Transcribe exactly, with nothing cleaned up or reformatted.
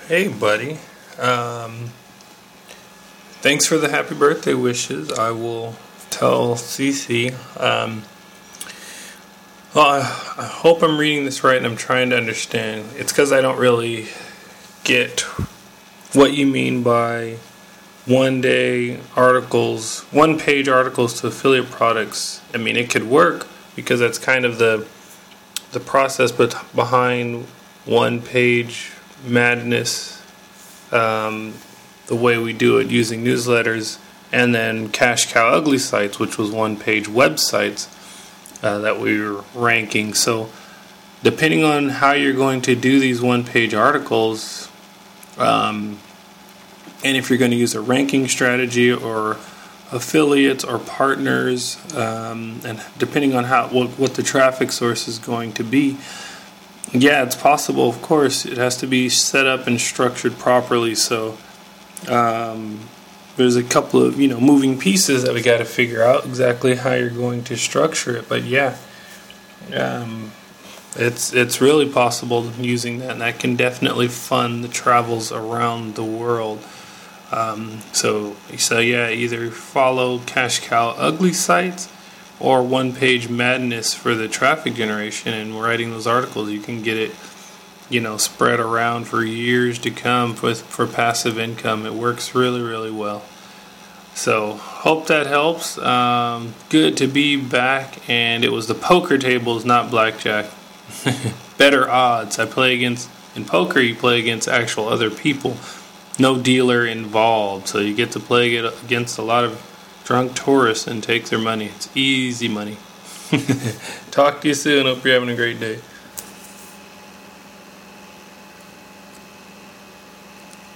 Hey, buddy. Um, thanks for the happy birthday wishes. I will tell Cece. Um, well, I, I hope I'm reading this right and I'm trying to understand. It's because I don't really get what you mean by one day articles, one page articles to affiliate products. I mean, it could work because that's kind of the the process but behind one page madness, um, the way we do it using newsletters, and then Cash Cow Ugly sites, which was one page websites uh, that we were ranking. So depending on how you're going to do these one page articles, um, and if you're going to use a ranking strategy or affiliates or partners, um, and depending on how what, what the traffic source is going to be, yeah, it's possible. Of course, it has to be set up and structured properly. So um, there's a couple of you know moving pieces that we got to figure out exactly how you're going to structure it. But yeah, um, it's it's really possible using that, and that can definitely fund the travels around the world. Um, so, so yeah, either follow Cash Cow Ugly sites or One Page Madness for the traffic generation and writing those articles. You can get it, you know, spread around for years to come for for passive income. It works really, really well. So, hope that helps. Um, good to be back, and it was the poker tables, not blackjack. Better odds. I play against in poker. You play against actual other people. No dealer involved, so you get to play against a lot of drunk tourists and take their money. It's easy money. Talk to you soon. Hope you're having a great day.